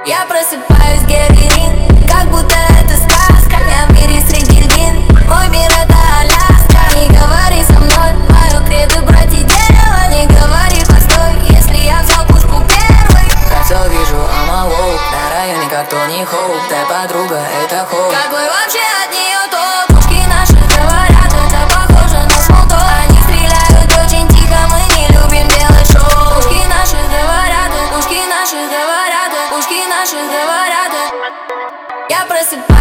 Я просыпаюсь, героин, как будто это сказка. Я в мире среди львин, мой мир это Аляска. Не говори со мной, мое кредо брать и дело. Не говори постой, если я взял пушку первый. Я все вижу, I'm alone. На районе как Тони Хоук. Дай подруга, это хоук. Какой вообще от нее толк? Пушки наши говорят, это похоже на смолток. Они стреляют очень тихо, мы не любим делать шоу. Пушки наши говорят, пушки наши говорят, пушки наши говорят. Я просыпаюсь.